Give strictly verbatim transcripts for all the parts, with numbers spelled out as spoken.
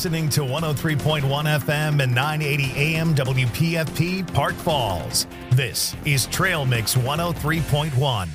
listening to one oh three point one F M and nine eighty A M W P F P Park Falls. This is Trail Mix one oh three point one.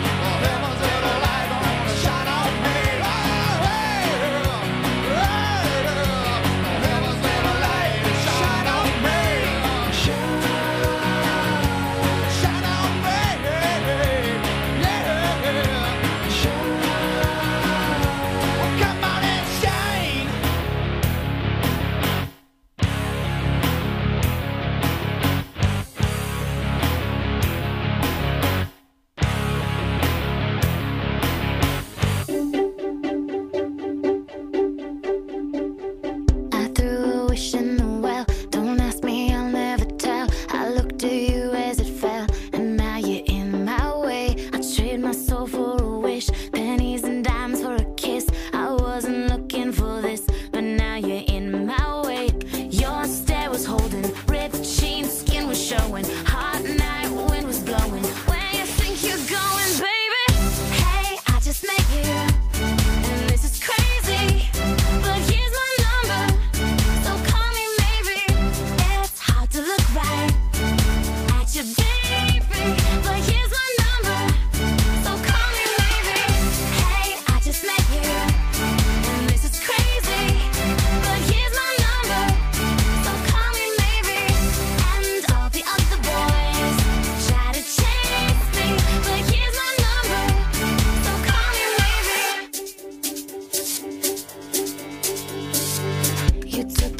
Hey!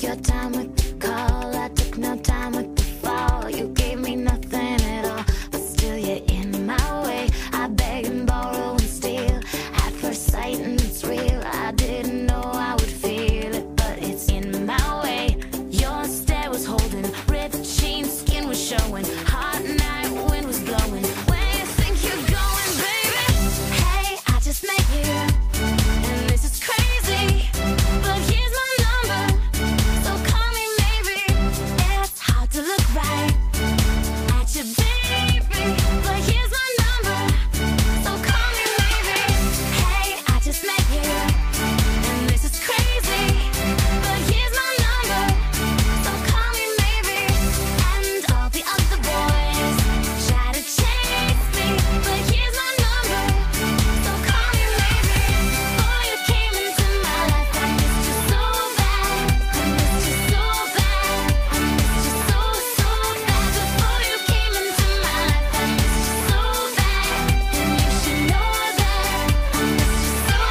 your time with the call. I took no time with the fall. You gave me nothing at all, but still you're in my way. I beg and borrow and steal at first sight, and it's real. I didn't know I would feel it, but it's in my way. Your stare was holding, ripped jeans, skin was showing, hot night wind was blowing. Where you think you're going, baby? Hey, I just met you, and this is crazy, but here's my number, so call me maybe. It's hard to look right at you, baby, but here's my number, so call me maybe. Hey, I just met you, and this is crazy, but here's my number, so call me maybe. And all the other boys try to chase me, but here's my number, so call me maybe. Before you came into my life, I missed you so bad. I missed you so bad. I missed you so, so bad. Before you came into my life, I missed you so bad. And you should know that I missed you so,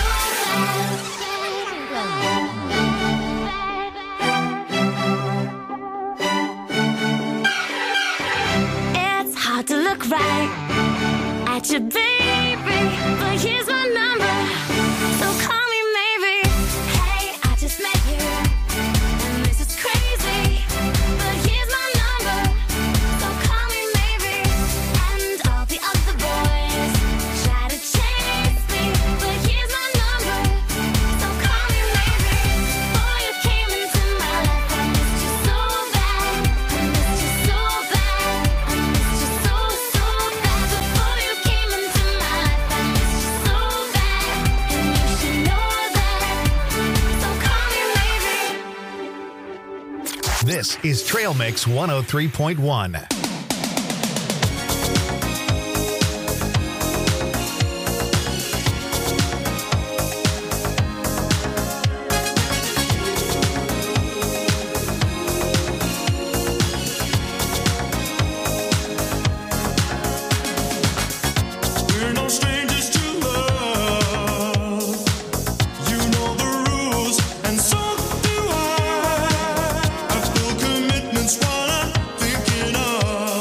so bad. It's hard to look right at you, baby, but here's my number, so call me maybe. Hey, I just met you, and this is crazy, but here's my number, so call me maybe. And all the other boys try to chase me, but here's my number, so call me maybe. Before you came into my life, I missed you so bad. I missed you so bad. I missed you so, so bad. Before you came into my life, I missed you so bad. And you should know that, so call me maybe. This is Trail Mix one oh three point one. We're no strangers to love. You know the rules, and so do I. I feel commitment's what I'm thinking of.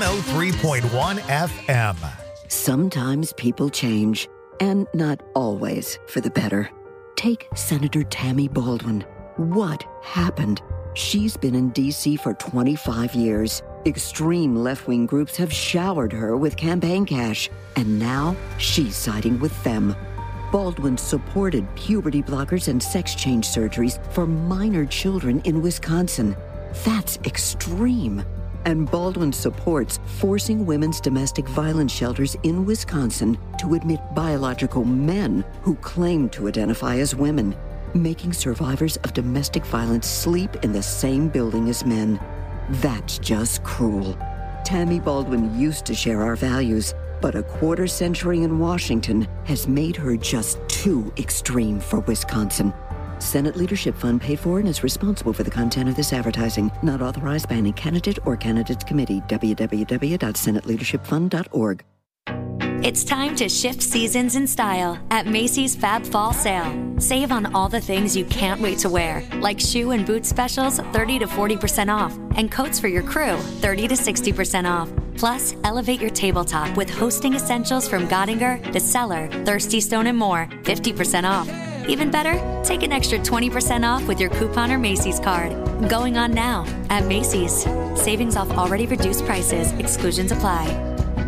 one oh three point one F M. Sometimes people change, and not always for the better. Take Senator Tammy Baldwin. What happened? She's been in D C for twenty-five years. Extreme left-wing groups have showered her with campaign cash, and now she's siding with them. Baldwin supported puberty blockers and sex change surgeries for minor children in Wisconsin. That's extreme. And Baldwin supports forcing women's domestic violence shelters in Wisconsin to admit biological men who claim to identify as women, making survivors of domestic violence sleep in the same building as men. That's just cruel. Tammy Baldwin used to share our values, but a quarter century in Washington has made her just too extreme for Wisconsin. Senate Leadership Fund paid for and is responsible for the content of this advertising. Not authorized by any candidate or candidates committee. w w w dot senate leadership fund dot org. It's time to shift seasons in style at Macy's Fab Fall Sale. Save on all the things you can't wait to wear, like shoe and boot specials thirty to forty percent off, and coats for your crew thirty to sixty percent off. Plus, elevate your tabletop with hosting essentials from Gottinger, The Cellar, Thirsty Stone, and more, fifty percent off. Even better, take an extra twenty percent off with your coupon or Macy's card. Going on now at Macy's. Savings off already reduced prices. Exclusions apply.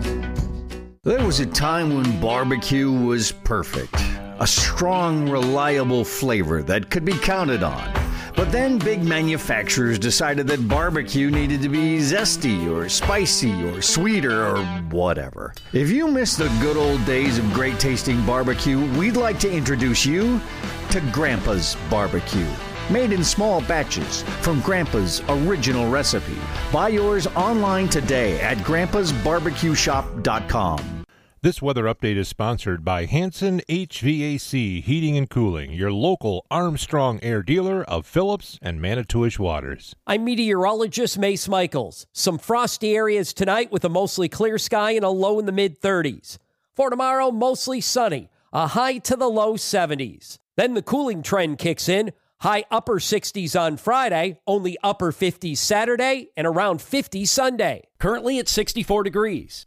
There was a time when barbecue was perfect. A strong, reliable flavor that could be counted on. But then big manufacturers decided that barbecue needed to be zesty or spicy or sweeter or whatever. If you miss the good old days of great tasting barbecue, we'd like to introduce you to Grandpa's Barbecue. Made in small batches from Grandpa's original recipe. Buy yours online today at grandpas barbecue shop dot com. This weather update is sponsored by Hanson H V A C Heating and Cooling, your local Armstrong Air dealer of Phillips and Manitowish Waters. I'm meteorologist Mace Michaels. Some frosty areas tonight with a mostly clear sky and a low in the mid-thirties. For tomorrow, mostly sunny, a high to the low seventies. Then the cooling trend kicks in. High upper sixties on Friday, only upper fifties Saturday, and around fifty Sunday. Currently at sixty-four degrees.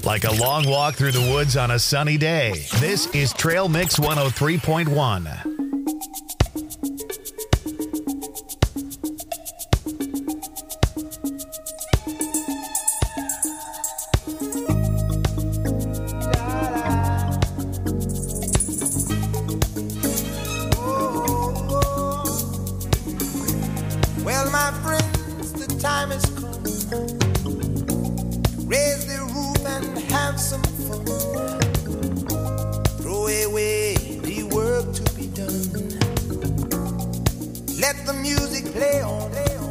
like a long walk through the woods on a sunny day. This is Trail Mix one oh three point one. Well, my friends, the time has come. Raise the roof and have some fun. Throw away the work to be done. Let the music play on.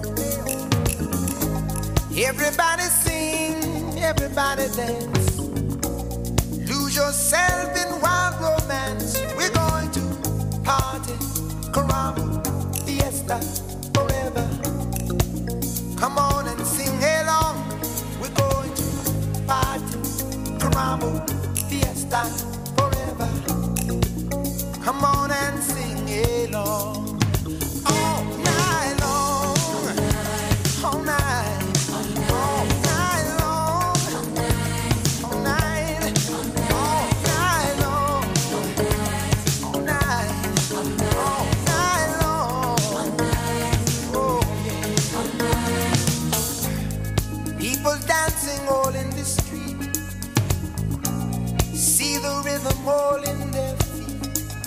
Everybody sing, everybody dance. Lose yourself in wild romance. We're going to party, caramba, fiesta. Come on and sing along. We're going to party, caramba, fiesta, forever. Come on and sing along. All night long, all night, all night long, all night, all night long, all night, all night long. Oh yeah. People dancing all in the street. See the rhythm all in their feet.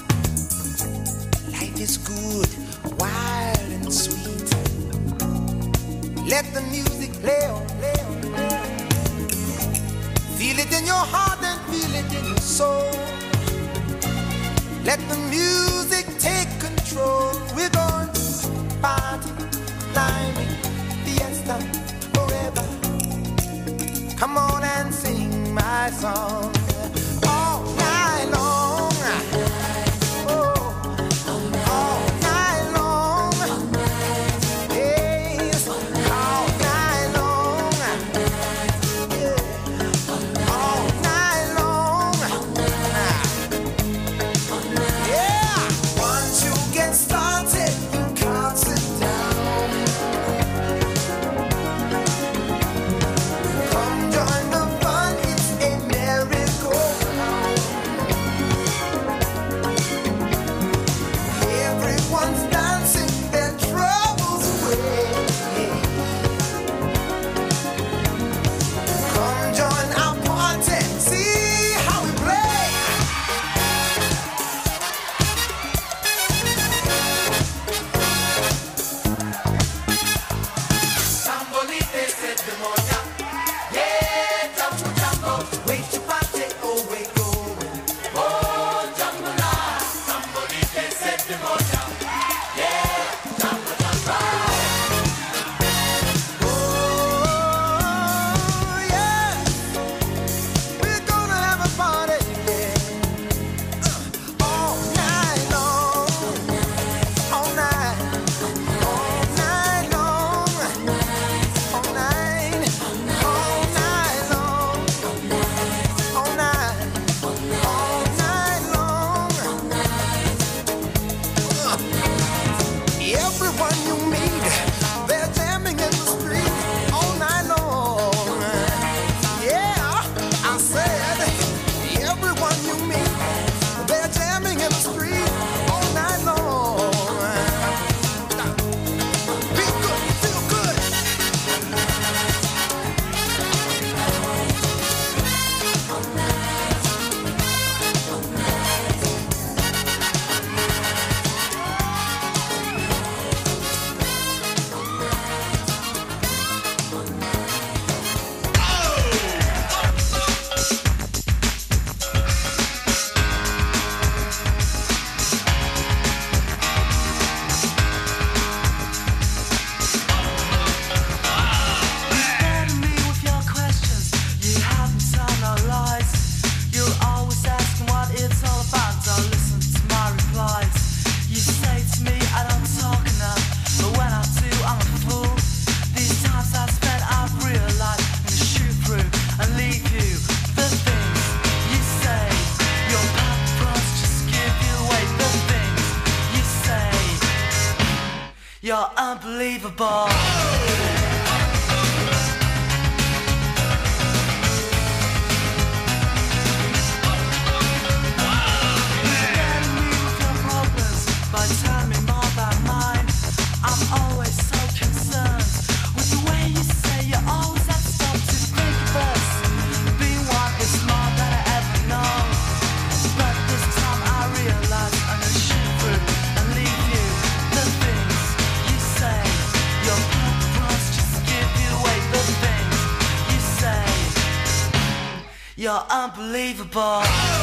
Life is good, wild and sweet. Let the music play on, play on, play on. Feel it in your heart and feel it in your soul. Let the music take control. We're going to party, climbing, fiesta, forever. Come on and sing my song. All night long. Oh, all night long. Yes, all night long. Yeah, all night long. Yeah, once you get started, you can't sit down. Come join the fun, it's a merry-go-round. Everyone's dancing their troubles away. Come join our party, see how we play. Sambolite se demonia. Yeah, jumbo, jumbo. Wait to party, oh, wait, going. Oh, jumbo la. Sambolite se demonia. Yeah, jumbo, jumbo. Oh, yeah. We're gonna have a party, yeah. Uh, all night long. All night. All night long. All night. All night long. All night. All night long. Uh, Everyone you meet, they're jamming in the street all night long. Yeah, I said, everyone you meet, they're jamming in the street all night long. Feel good, feel good. Me with your questions, you haven't told no lies. You're always asking what it's all about. Don't listen to my replies. You say to me I don't talk enough, but when I do, I'm a fool. These times I've spent, I've realized I'm gonna shoot through and leave you. The things you say, your paparazzi just give you away. The things you say, you're unbelievable. You're unbelievable.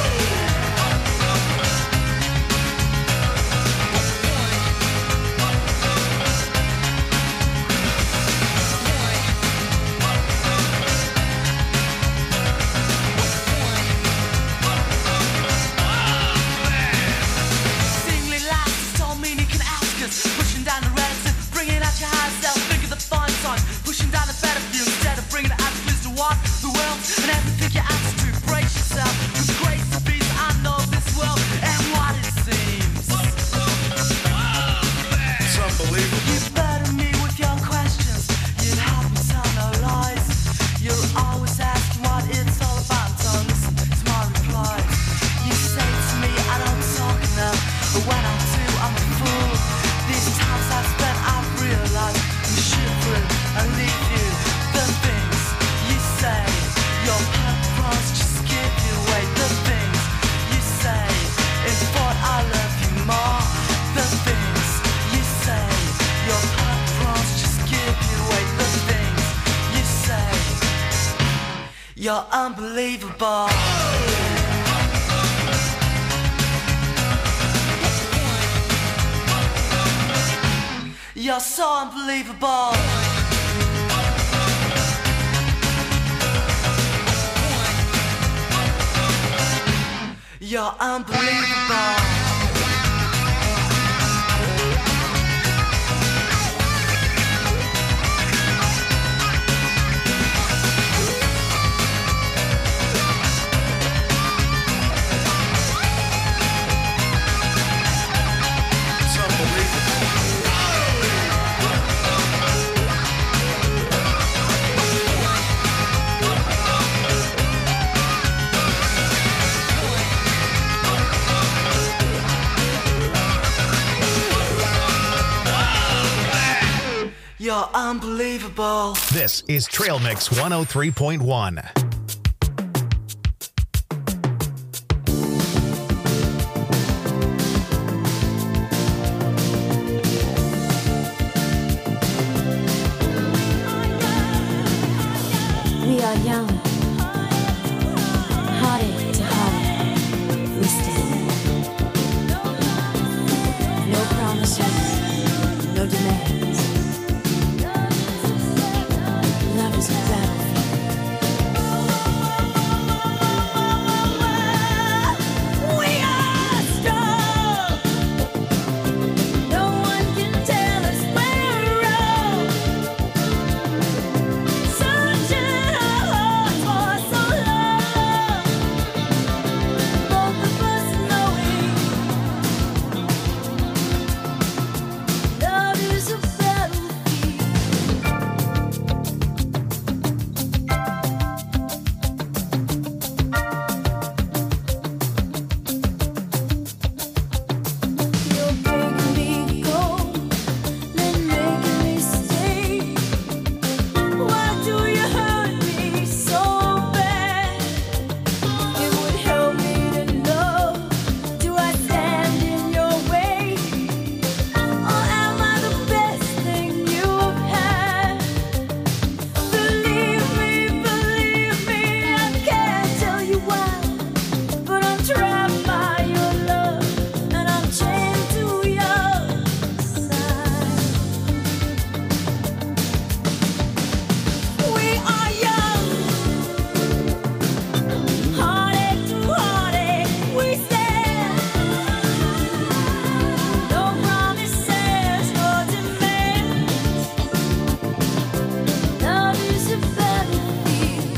Pushing down the relative, bringing out your higher self. Think of the fun time, pushing down the better view instead of bringing it out to what the world and everything you have to brace yourself. Cause grace and peace, I know this world and what it seems. It's unbelievable. You burden me with your questions, you help me tell no lies. You're always asking what it's all about, don't listen to my replies. You say to me I don't talk enough, but when I do I'm a fool. These times I've spent, I've realized I'm shivering and leave you. The things you say, your purpose just give you away. The things you say is what I love you more. The things you say, your purpose just give you away. The things you say, you're unbelievable. You're so unbelievable. You're unbelievable. You're unbelievable. This is Trail Mix one oh three point one. We are young, heartache to heartache, we stand. No promises, no demands. Love is a battlefield. We are strong. No one can tell us we're wrong. Searching our hearts for so long. Both of us knowing love is a battlefield. You're breaking me cold, then making me stay. Why do you hurt me so bad? It would help me to know, do I stand in your way? Or am I the best thing you've had? Believe me, believe me, I can't tell you why, but I'm trapped by your love, and I'm chained to your side. We are young, heartache to heartache, we stand. No promises, no demands. Love is a battlefield.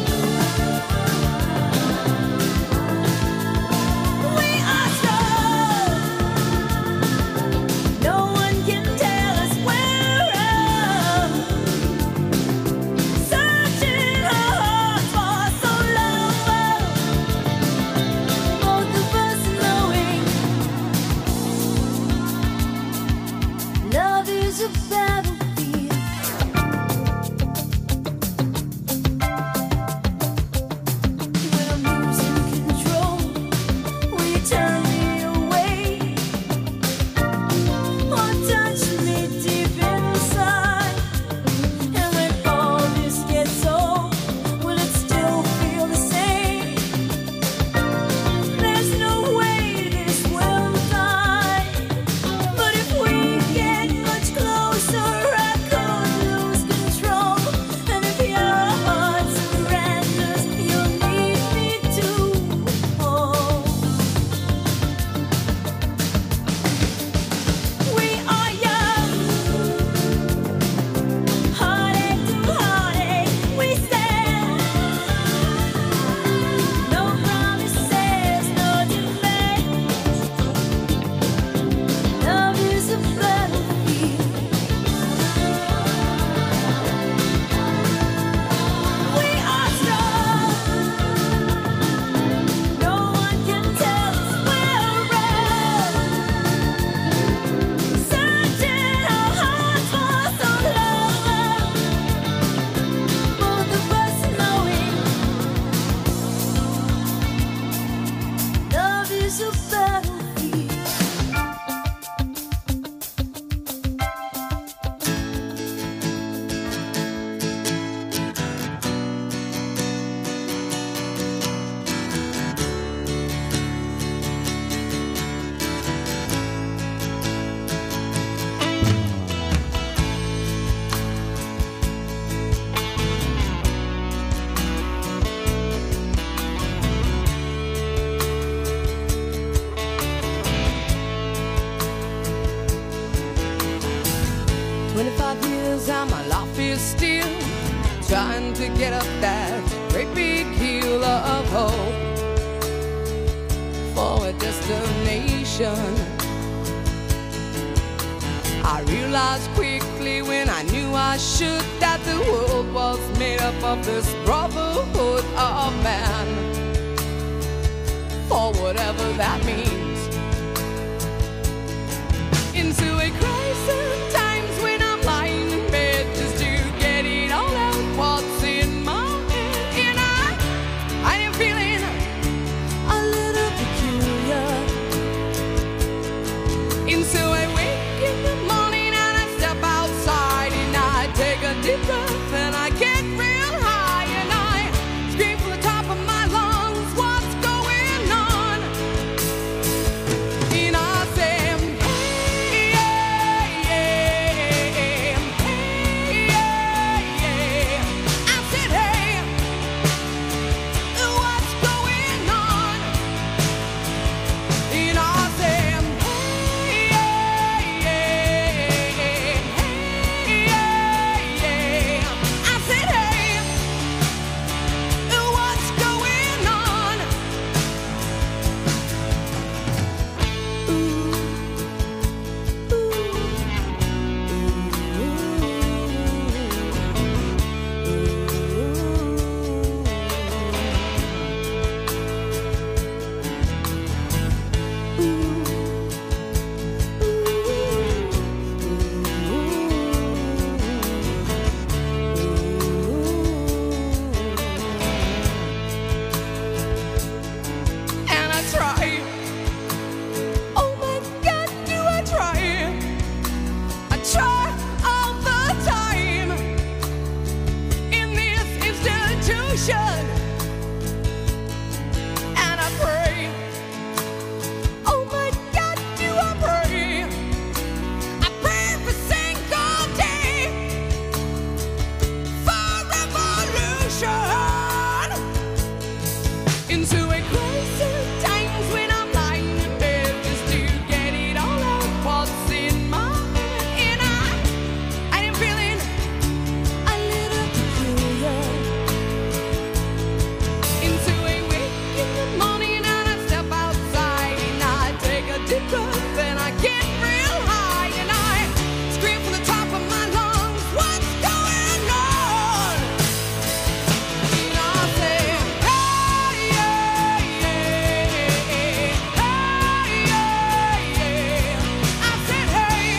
We are strong. No one can tell us we're wrong. Searching our hearts for so long. Both of us knowing love is a battlefield. When I'm losing control, will you turn me away? Or touch me deep inside? And when all this gets old, will it still feel the same? twenty-five years and my life is still trying to get up that great big hill of hope for a destination. I realized quickly when I knew I should that the world was made up of this brotherhood of man, for whatever that means. Into a crisis times when I'm lying in bed just to get it all out what's in my head, and I, I am feeling a little peculiar. Into a wake in the morning and I step outside and I take a deep breath and I get real high and I scream from the top of my lungs, what's going on? And I say, hey, yeah, yeah, hey, yeah, yeah. I said, hey, what's going on? And I say, hey, yeah, yeah, hey, yeah, yeah. I said, hey, what's going on? And I try. Oh my God, do I try? I try all the time in this institution. And I pray. Oh my God, do I pray? I pray every single day for revolution. Into a crisis times when I'm lying in bed just to get it all out what's in my head, and I I am feeling a little peculiar. Into a wake in the morning and I step outside and I take a deep breath and I get real high and I scream from the top of my lungs, what's going on? And I say, hey, yeah, yeah, hey, yeah, yeah. I said, hey,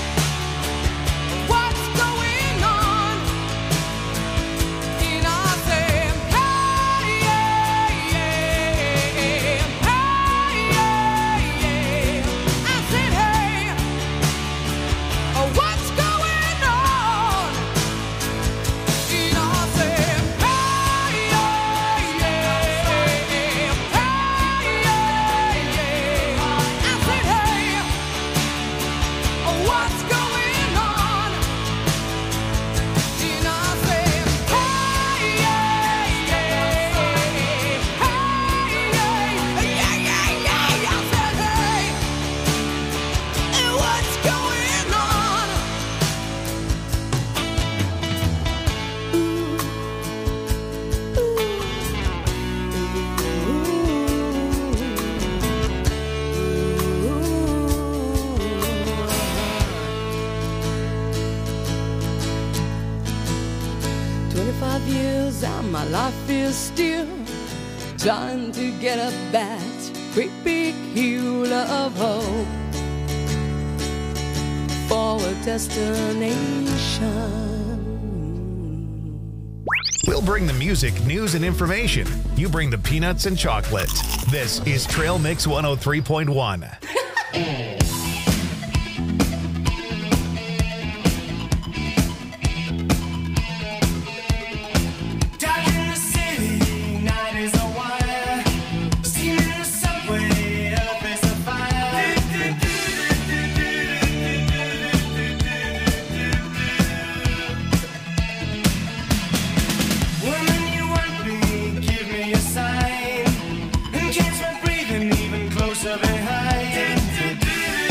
what's going on? And I say, hey, yeah, yeah, hey, yeah, yeah. I said, hey, what's going on? And I say, hey, yeah, yeah, hey, yeah, yeah. I said, hey, what's going on? And I say, hey, yeah, yeah, hey, yeah, yeah, yeah, yeah. I said, hey, what's going on? Twenty-five years and my life is still trying to get up that great big hill of hope for a destination. We'll bring the music, news, and information. You bring the peanuts and chocolate. This is Trail Mix one oh three point one. Dark in the city, night is a wire. Steam in the subway, earth is a fire. Woman, you want me, give me a sign. And catch my breathing even closer behind.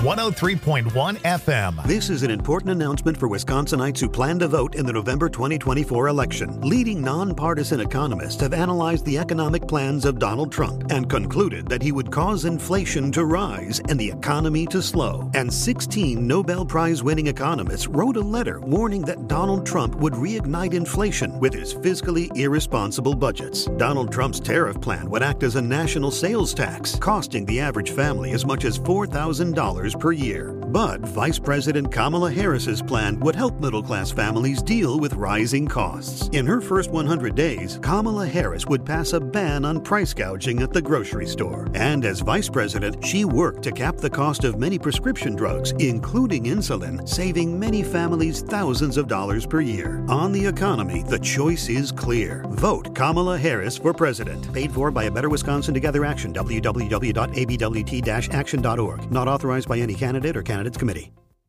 one oh three point one F M. This is an important announcement for Wisconsinites who plan to vote in the November twenty twenty-four election. Leading nonpartisan economists have analyzed the economic plans of Donald Trump and concluded that he would cause inflation to rise and the economy to slow. And sixteen Nobel Prize-winning economists wrote a letter warning that Donald Trump would reignite inflation with his fiscally irresponsible budgets. Donald Trump's tariff plan would act as a national sales tax, costing the average family as much as four thousand dollars per year. But Vice President Kamala Harris's plan would help middle-class families deal with rising costs. In her first one hundred days, Kamala Harris would pass a ban on price gouging at the grocery store. And as Vice President, she worked to cap the cost of many prescription drugs, including insulin, saving many families thousands of dollars per year. On the economy, the choice is clear. Vote Kamala Harris for president. Paid for by a Better Wisconsin Together Action, w w w dot a b w t dash action dot org. Not authorized by any candidate or candidates committee.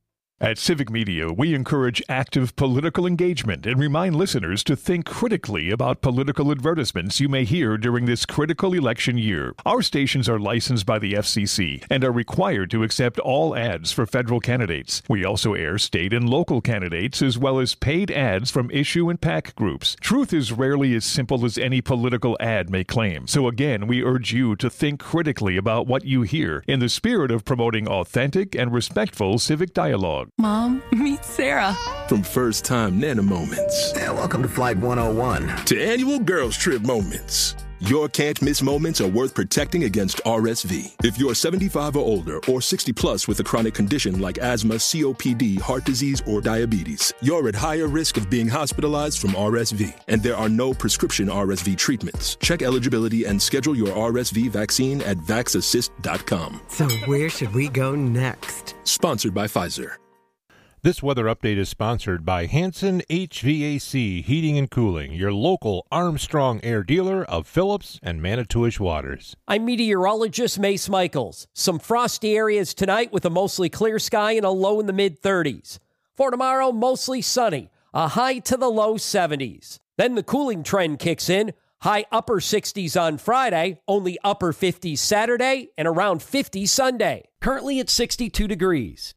At Civic Media, we encourage active political engagement and remind listeners to think critically about political advertisements you may hear during this critical election year. Our stations are licensed by the F C C and are required to accept all ads for federal candidates. We also air state and local candidates as well as paid ads from issue and PAC groups. Truth is rarely as simple as any political ad may claim. So again, we urge you to think critically about what you hear in the spirit of promoting authentic and respectful civic dialogue. Mom, meet Sarah. From first time Nana moments. Yeah, welcome to Flight one oh one. To annual girls trip moments. Your can't miss moments are worth protecting against R S V. If you're seventy-five or older or sixty plus with a chronic condition like asthma, C O P D, heart disease, or diabetes, you're at higher risk of being hospitalized from R S V. And there are no prescription R S V treatments. Check eligibility and schedule your R S V vaccine at vax assist dot com. So where should we go next? Sponsored by Pfizer. This weather update is sponsored by Hanson H V A C Heating and Cooling, your local Armstrong Air dealer of Phillips and Manitowish Waters. I'm meteorologist Mace Michaels. Some frosty areas tonight with a mostly clear sky and a low in the mid thirties. For tomorrow, mostly sunny, a high to the low seventies. Then the cooling trend kicks in. High upper sixties on Friday, only upper fifties Saturday, and around fifty Sunday. Currently at sixty-two degrees.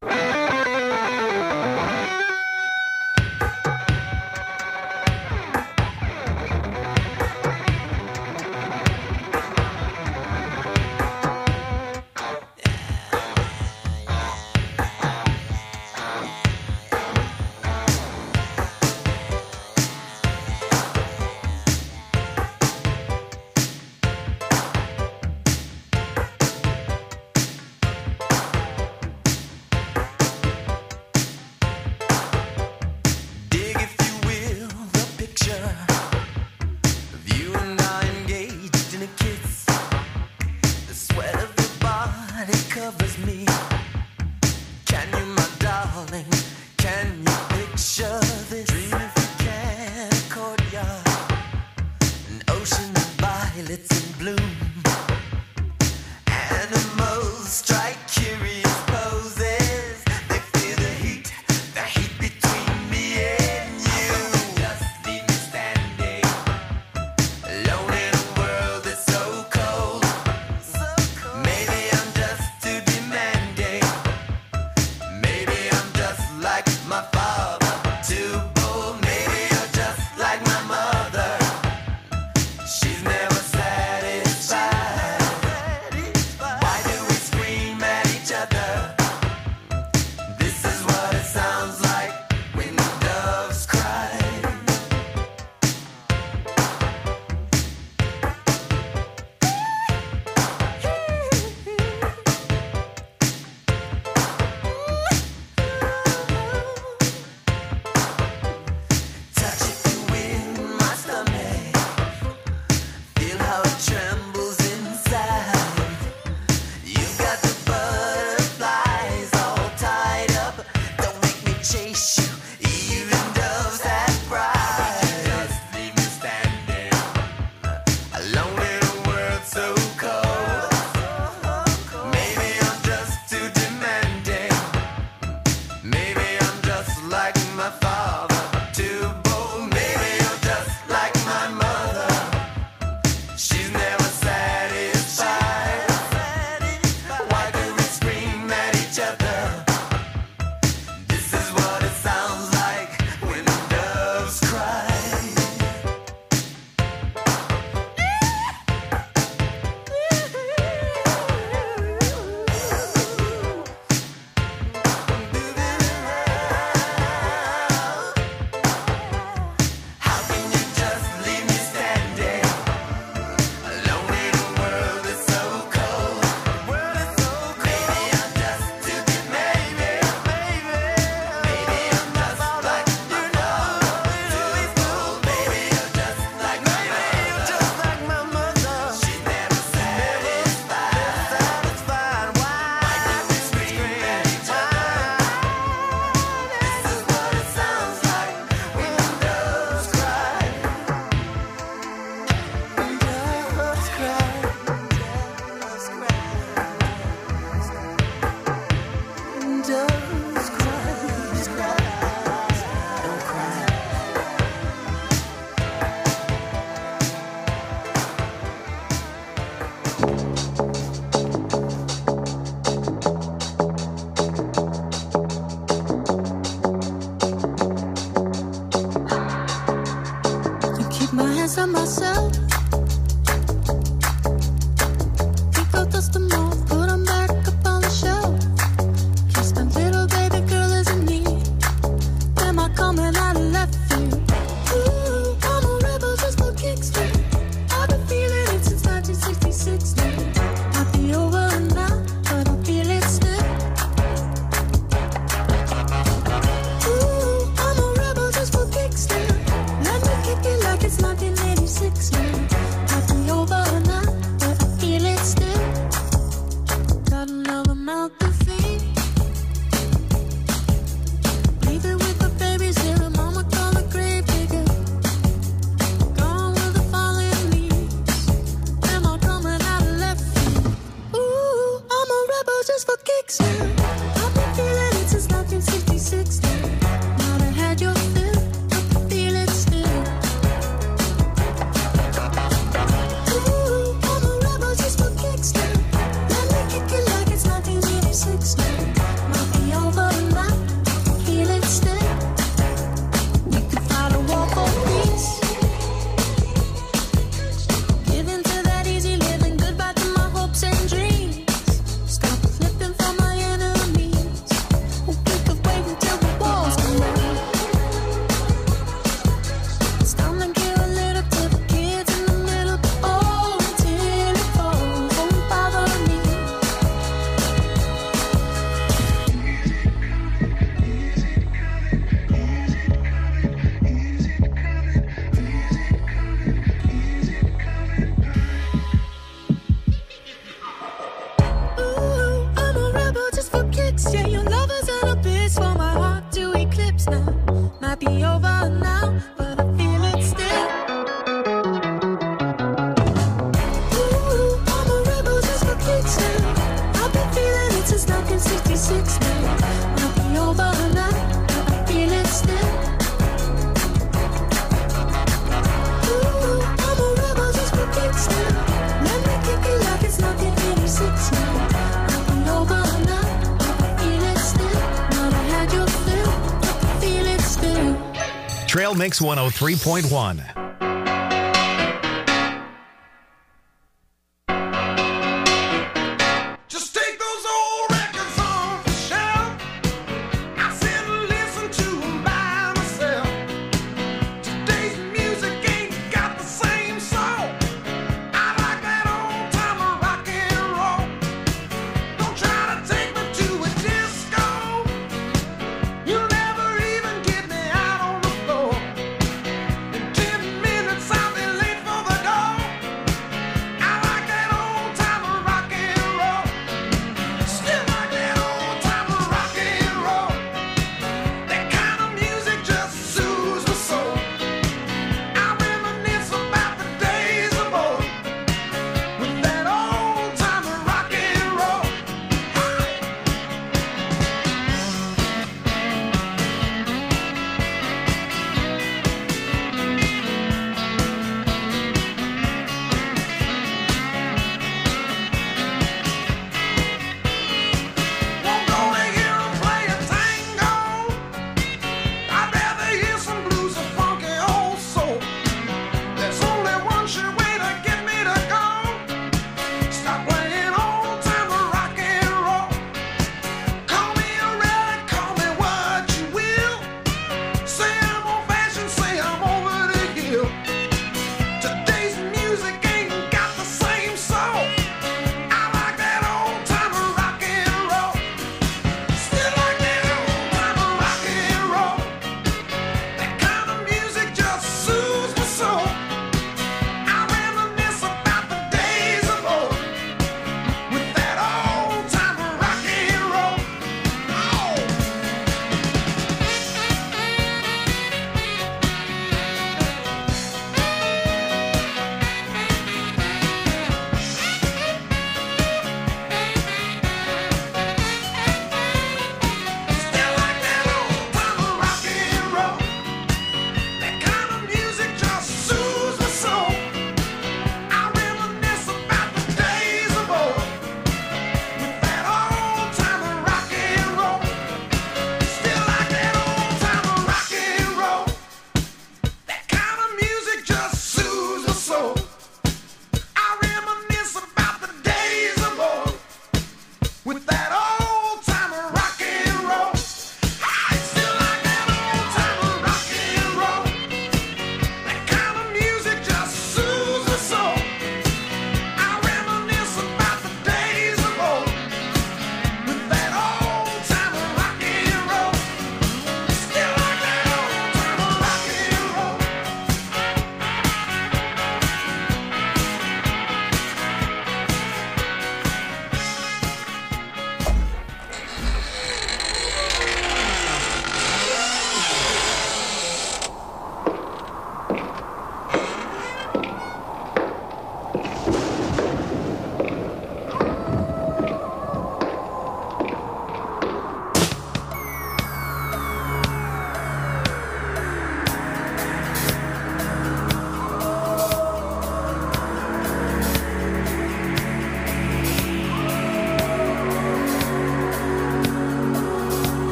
Trail Mix one oh three point one.